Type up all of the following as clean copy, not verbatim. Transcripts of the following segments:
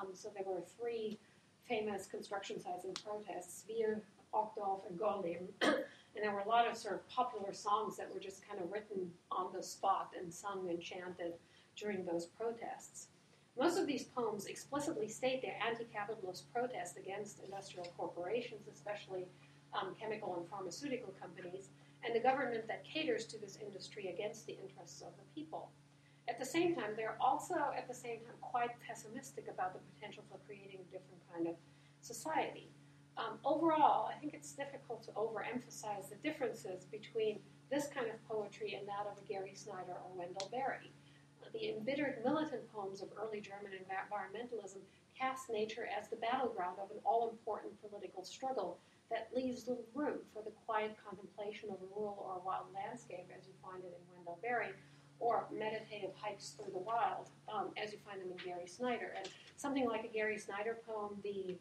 So there were three famous construction sites and protests, Wiel, Ochdorf, and Golding. And there were a lot of sort of popular songs that were just kind of written on the spot and sung and chanted during those protests. Most of these poems explicitly state their anti-capitalist protest against industrial corporations, especially chemical and pharmaceutical companies, and the government that caters to this industry against the interests of the people. At the same time, they're also, quite pessimistic about the potential for creating a different kind of society. Overall, I think it's difficult to overemphasize the differences between this kind of poetry and that of a Gary Snyder or Wendell Berry. The embittered militant poems of early German environmentalism cast nature as the battleground of an all-important political struggle that leaves little room for the quiet contemplation of a rural or wild landscape, as you find it in Wendell Berry, or meditative hikes through the wild, as you find them in Gary Snyder. And something like a Gary Snyder poem,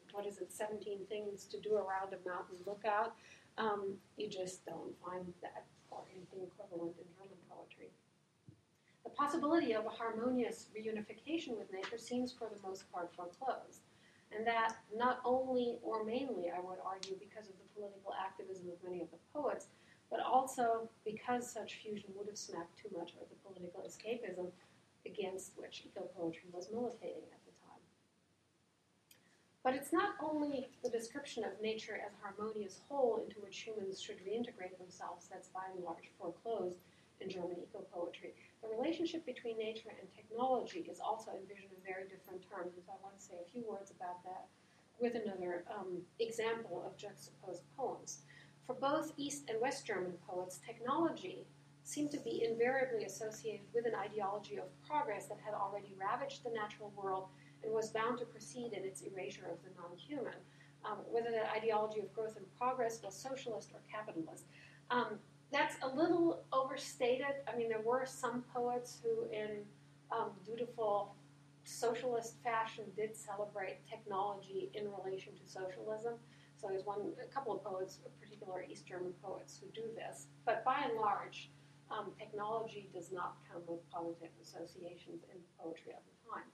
17 Things to Do Around a Mountain Lookout, you just don't find that or anything equivalent in German poetry. The possibility of a harmonious reunification with nature seems for the most part foreclosed. And that not only or mainly, I would argue, because of the political activism of many of the poets, but also because such fusion would have smacked too much of the political escapism against which eco-poetry was militating at the time. But it's not only the description of nature as a harmonious whole into which humans should reintegrate themselves that's by and large foreclosed in German eco-poetry. The relationship between nature and technology is also envisioned in very different terms, and so I want to say a few words about that with another example of juxtaposed poems. For both East and West German poets, technology seemed to be invariably associated with an ideology of progress that had already ravaged the natural world and was bound to proceed in its erasure of the non-human. Whether that ideology of growth and progress was socialist or capitalist. That's a little overstated. I mean, there were some poets who, in dutiful socialist fashion, did celebrate technology in relation to socialism. So there's a couple of poets, particular East German poets, who do this. But by and large, technology does not come with positive associations in the poetry of the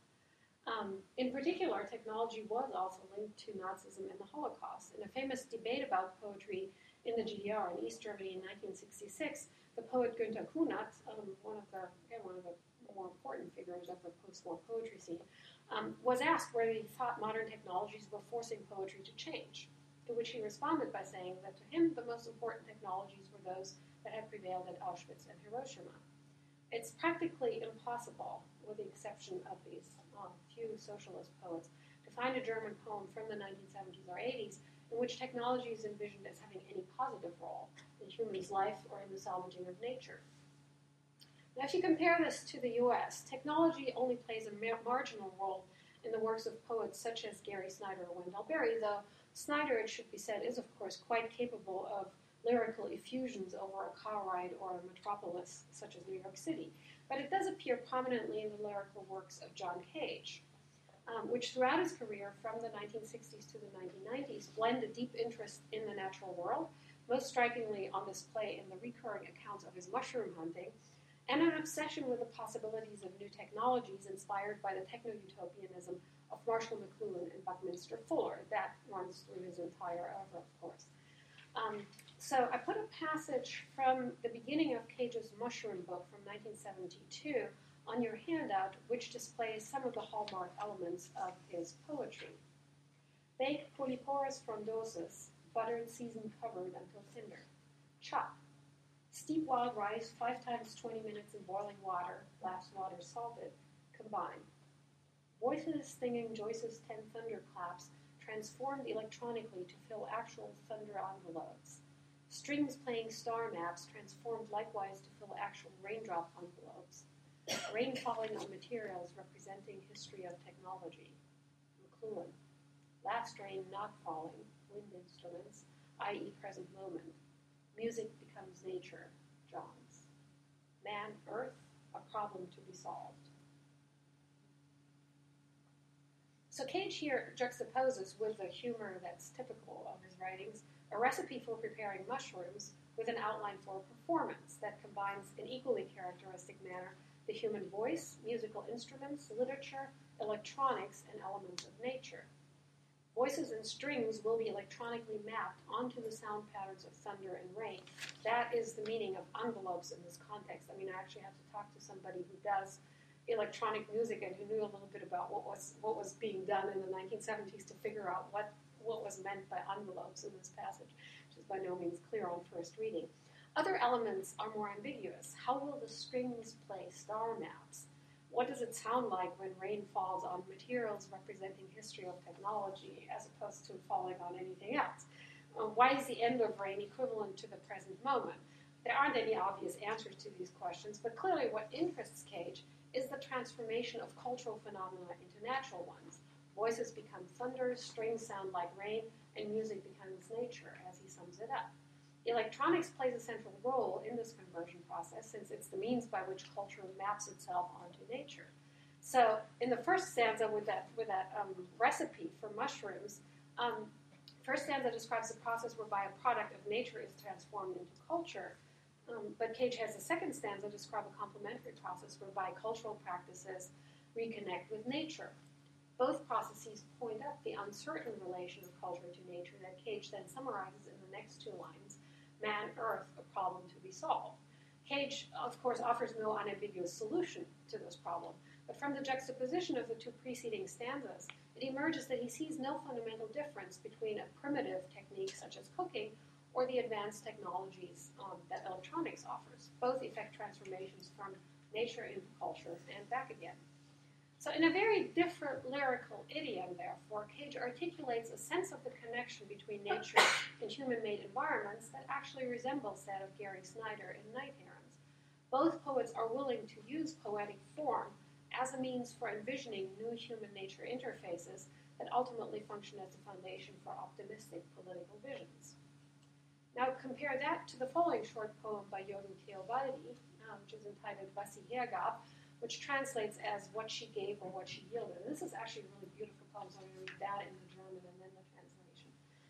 time. In particular, technology was also linked to Nazism and the Holocaust. In a famous debate about poetry in the GDR in East Germany in 1966, the poet Günter Kunert, one of the more important figures of the post-war poetry scene, was asked whether he thought modern technologies were forcing poetry to change, to which he responded by saying that to him the most important technologies were those that had prevailed at Auschwitz and Hiroshima. It's practically impossible, with the exception of these few socialist poets, to find a German poem from the 1970s or 80s in which technology is envisioned as having any positive role in humans' life or in the salvaging of nature. Now, if you compare this to the US, technology only plays a marginal role in the works of poets such as Gary Snyder or Wendell Berry, though Snyder, it should be said, is of course quite capable of lyrical effusions over a car ride or a metropolis such as New York City. But it does appear prominently in the lyrical works of John Cage, which throughout his career from the 1960s to the 1990s blend a deep interest in the natural world, most strikingly on display in the recurring accounts of his mushroom hunting, and an obsession with the possibilities of new technologies inspired by the techno-utopianism of Marshall McLuhan and Buckminster Fuller. That runs through his entire oeuvre, of course. So I put a passage from the beginning of Cage's Mushroom book from 1972 on your handout, which displays some of the hallmark elements of his poetry. Bake polyporous frondosus, buttered, seasoned, covered until tender. Chop. Steep wild rice 5 times 20 minutes in boiling water, last water salted. Combine. Voices stinging Joyce's 10 thunderclaps transformed electronically to fill actual thunder envelopes. Strings playing star maps transformed likewise to fill actual raindrop envelopes. Rain falling on materials representing history of technology. McLuhan. Last rain not falling, wind instruments, i.e. present moment. Music becomes nature, Johns. Man, earth, a problem to be solved. So Cage here juxtaposes with the humor that's typical of his writings a recipe for preparing mushrooms with an outline for a performance that combines in equally characteristic manner the human voice, musical instruments, literature, electronics, and elements of nature. Voices and strings will be electronically mapped onto the sound patterns of thunder and rain. That is the meaning of envelopes in this context. I mean, I actually had to talk to somebody who does electronic music and who knew a little bit about what was being done in the 1970s to figure out what was meant by envelopes in this passage, which is by no means clear on first reading. Other elements are more ambiguous. How will the strings play star maps? What does it sound like when rain falls on materials representing history of technology as opposed to falling on anything else? Why is the end of rain equivalent to the present moment? There aren't any obvious answers to these questions, but clearly what interests Cage is the transformation of cultural phenomena into natural ones. Voices become thunder, strings sound like rain, and music becomes nature, as he sums it up. Electronics plays a central role in this conversion process since it's the means by which culture maps itself onto nature. So in the first stanza with that recipe for mushrooms, first stanza describes the process whereby a product of nature is transformed into culture. But Cage has the second stanza describe a complementary process whereby cultural practices reconnect with nature. Both processes point up the uncertain relation of culture to nature that Cage then summarizes in the next two lines, man, earth, a problem to be solved. Cage, of course, offers no unambiguous solution to this problem, but from the juxtaposition of the two preceding stanzas, it emerges that he sees no fundamental difference between a primitive technique such as cooking or the advanced technologies that electronics offers. Both effect transformations from nature into culture and back again. So in a very different lyrical idiom, therefore, Cage articulates a sense of the connection between nature and human-made environments that actually resembles that of Gary Snyder in Night Herons. Both poets are willing to use poetic form as a means for envisioning new human-nature interfaces that ultimately function as the foundation for optimistic political visions. Now compare that to the following short poem by Jodie Theobaldi, which is entitled Was sie hergab, which translates as what she gave or what she yielded. And this is actually a really beautiful poem, so I'm going to read that in the German and then the translation.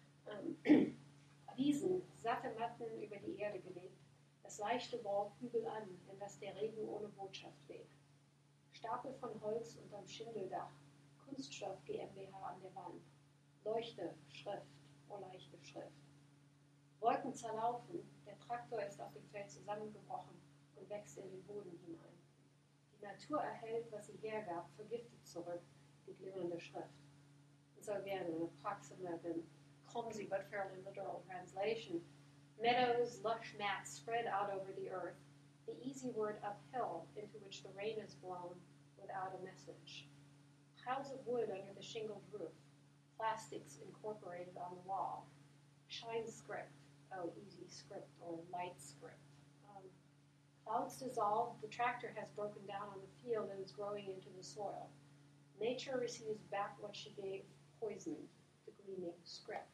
Wiesen, satte Matten über die Erde gelegt, das leichte Wort Hügel an, in das der Regen ohne Botschaft weht. Stapel von Holz unterm Schindeldach, Kunststoff GmbH an der Wand, Leuchte, Schrift, oh leichte Schrift. Wolken zerlaufen, der Traktor ist auf dem Feld zusammengebrochen und wächst in den Boden hinein. Die Natur erhält, was sie hergab, vergiftet zurück, die glimmernde Schrift. And so again, an approximate and clumsy but fairly literal translation. Meadows, lush mats spread out over the earth, the easy word uphill into which the rain is blown without a message. Piles of wood under the shingled roof, plastics incorporated on the wall. Shine script, easy script or light script. Clouds dissolve, the tractor has broken down on the field and is growing into the soil. Nature receives back what she gave, poisoned, the gleaming script.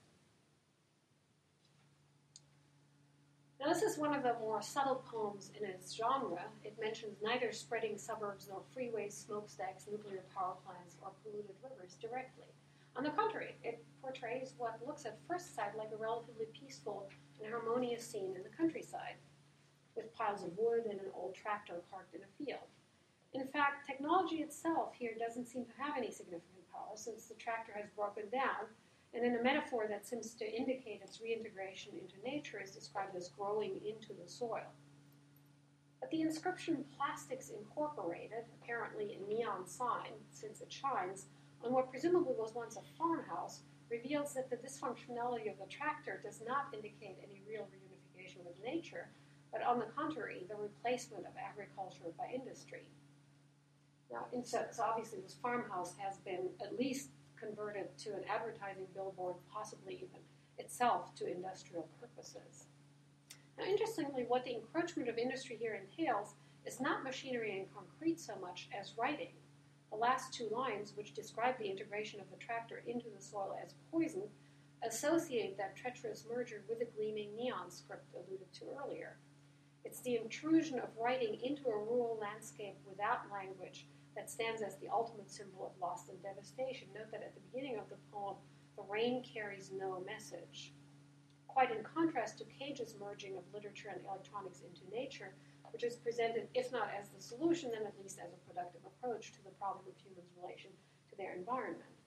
Now this is one of the more subtle poems in its genre. It mentions neither spreading suburbs nor freeways, smokestacks, nuclear power plants, or polluted rivers directly. On the contrary, it portrays what looks at first sight like a relatively peaceful and harmonious scene in the countryside, with piles of wood and an old tractor parked in a field. In fact, technology itself here doesn't seem to have any significant power since the tractor has broken down, and in a metaphor that seems to indicate its reintegration into nature is described as growing into the soil. But the inscription Plastics Incorporated, apparently a neon sign, since it shines, on what presumably was once a farmhouse, reveals that the dysfunctionality of the tractor does not indicate any real reunification with nature, but on the contrary, the replacement of agriculture by industry. Now, so obviously this farmhouse has been at least converted to an advertising billboard, possibly even itself to industrial purposes. Now, interestingly, what the encroachment of industry here entails is not machinery and concrete so much as writing. The last two lines, which describe the integration of the tractor into the soil as poison, associate that treacherous merger with the gleaming neon script alluded to earlier. It's the intrusion of writing into a rural landscape without language that stands as the ultimate symbol of loss and devastation. Note that at the beginning of the poem, the rain carries no message. Quite in contrast to Cage's merging of literature and electronics into nature, which is presented, if not as the solution, then at least as a productive approach to the problem of humans' relation to their environment.